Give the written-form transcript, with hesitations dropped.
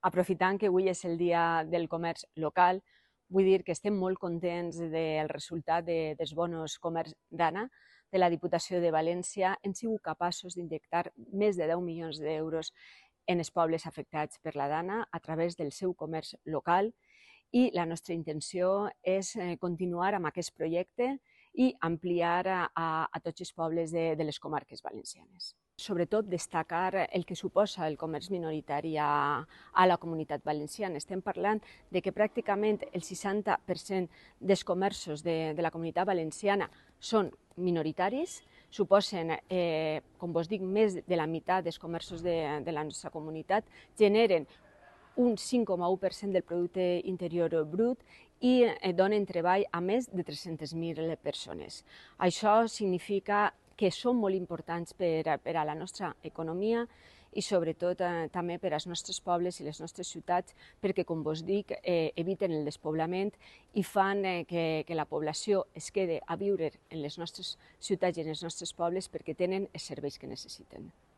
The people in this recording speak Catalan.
Aprofitant que avui és el dia del comerç local, vull dir que estem molt contents del resultat dels bonos comerç d'Anna, de la Diputació de València. Hem sigut capaços d'injectar més de 10 milions d'euros en els pobles afectats per la Dana a través del seu comerç local, i la nostra intenció és continuar amb aquest projecte i ampliar a tots els pobles de les comarques valencianes. Sobretot destacar el que suposa el comerç minoritari a la comunitat valenciana. Estem parlant de que pràcticament el 60% dels comerços de la comunitat valenciana són minoritaris, suposen, com vos dic, més de la meitat dels comerços de la nostra comunitat, generen un 5,1% del producte interior brut i donen treball a més de 300.000 persones. Això significa que són molt importants per a la nostra economia i sobretot també per als nostres pobles i les nostres ciutats, perquè, com vos dic, eviten el despoblament i fan que la població es quede a viure en les nostres ciutats i en els nostres pobles perquè tenen els serveis que necessiten.